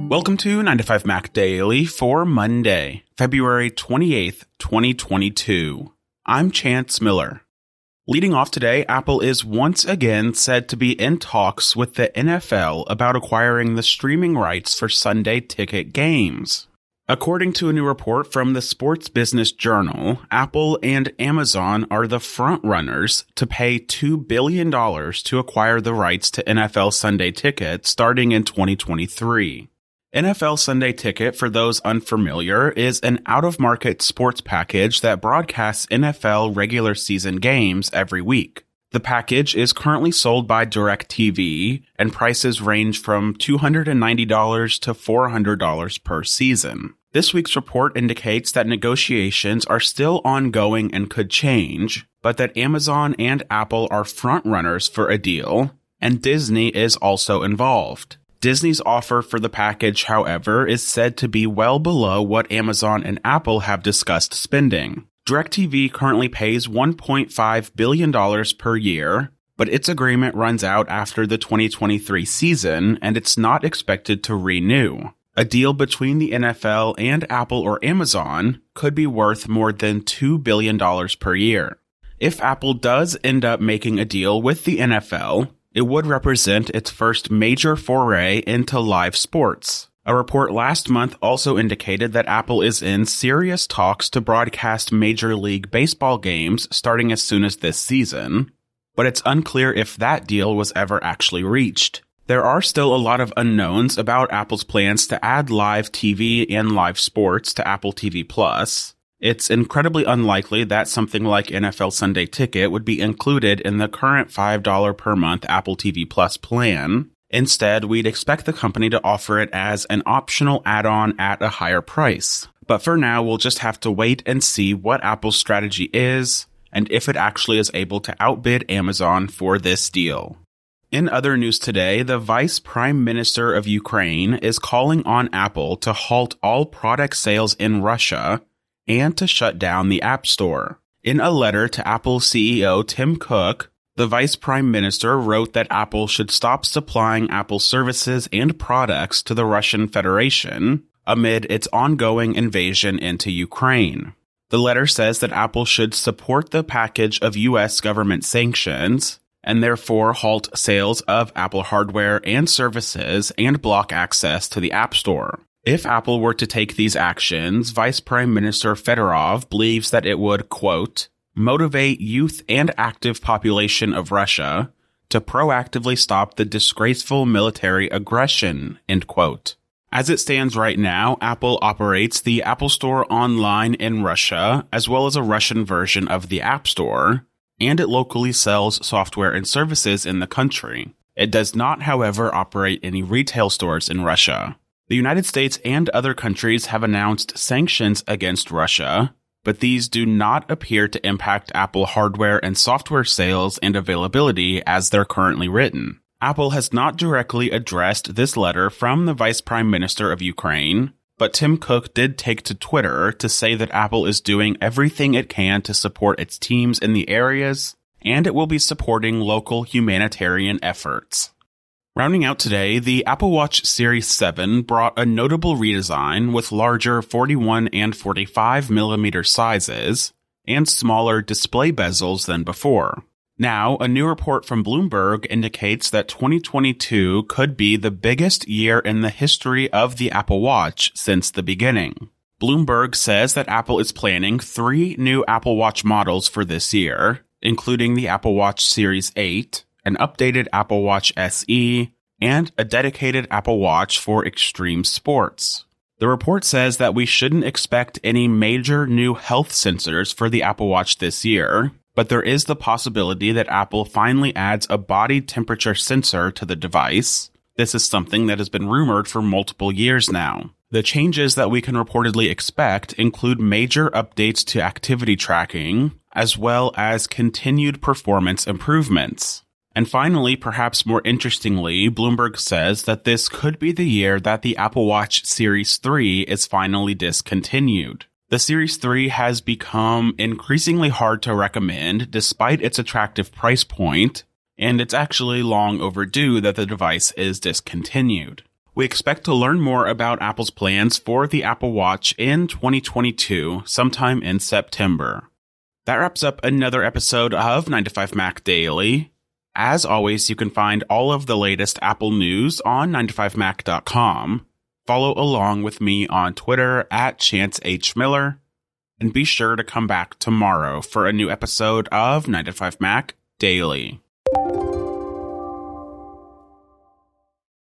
Welcome to 9 to 5 Mac Daily for Monday, February 28th, 2022. I'm Chance Miller. Leading off today, Apple is once again said to be in talks with the NFL about acquiring the streaming rights for Sunday ticket games. According to a new report from the Sports Business Journal, Apple and Amazon are the front-runners to pay $2 billion to acquire the rights to NFL Sunday Ticket starting in 2023. NFL Sunday Ticket, for those unfamiliar, is an out-of-market sports package that broadcasts NFL regular season games every week. The package is currently sold by DirecTV, and prices range from $290 to $400 per season. This week's report indicates that negotiations are still ongoing and could change, but that Amazon and Apple are front-runners for a deal, and Disney is also involved. Disney's offer for the package, however, is said to be well below what Amazon and Apple have discussed spending. DirecTV currently pays $1.5 billion per year, but its agreement runs out after the 2023 season, and it's not expected to renew. A deal between the NFL and Apple or Amazon could be worth more than $2 billion per year. If Apple does end up making a deal with the NFL, it would represent its first major foray into live sports. A report last month also indicated that Apple is in serious talks to broadcast Major League Baseball games starting as soon as this season, but it's unclear if that deal was ever actually reached. There are still a lot of unknowns about Apple's plans to add live TV and live sports to Apple TV+. It's incredibly unlikely that something like NFL Sunday Ticket would be included in the current $5 per month Apple TV Plus plan. Instead, we'd expect the company to offer it as an optional add-on at a higher price. But for now, we'll just have to wait and see what Apple's strategy is, and if it actually is able to outbid Amazon for this deal. In other news today, the Vice Prime Minister of Ukraine is calling on Apple to halt all product sales in Russia and to shut down the App Store. In a letter to Apple CEO Tim Cook, the Vice Prime Minister wrote that Apple should stop supplying Apple services and products to the Russian Federation amid its ongoing invasion into Ukraine. The letter says that Apple should support the package of U.S. government sanctions and therefore halt sales of Apple hardware and services and block access to the App Store. If Apple were to take these actions, Vice Prime Minister Fedorov believes that it would, quote, motivate youth and active population of Russia to proactively stop the disgraceful military aggression, end quote. As it stands right now, Apple operates the Apple Store online in Russia, as well as a Russian version of the App Store, and it locally sells software and services in the country. It does not, however, operate any retail stores in Russia. The United States and other countries have announced sanctions against Russia, but these do not appear to impact Apple hardware and software sales and availability as they're currently written. Apple has not directly addressed this letter from the Vice Prime Minister of Ukraine, but Tim Cook did take to Twitter to say that Apple is doing everything it can to support its teams in the areas, and it will be supporting local humanitarian efforts. Rounding out today, the Apple Watch Series 7 brought a notable redesign with larger 41 and 45 millimeter sizes and smaller display bezels than before. Now, a new report from Bloomberg indicates that 2022 could be the biggest year in the history of the Apple Watch since the beginning. Bloomberg says that Apple is planning 3 new Apple Watch models for this year, including the Apple Watch Series 8, an updated Apple Watch SE, and a dedicated Apple Watch for extreme sports. The report says that we shouldn't expect any major new health sensors for the Apple Watch this year, but there is the possibility that Apple finally adds a body temperature sensor to the device. This is something that has been rumored for multiple years now. The changes that we can reportedly expect include major updates to activity tracking, as well as continued performance improvements. And finally, perhaps more interestingly, Bloomberg says that this could be the year that the Apple Watch Series 3 is finally discontinued. The Series 3 has become increasingly hard to recommend despite its attractive price point, and it's actually long overdue that the device is discontinued. We expect to learn more about Apple's plans for the Apple Watch in 2022, sometime in September. That wraps up another episode of 9to5Mac Daily. As always, you can find all of the latest Apple news on 9to5mac.com. Follow along with me on Twitter at Chance H. Miller. And be sure to come back tomorrow for a new episode of 9to5Mac Daily.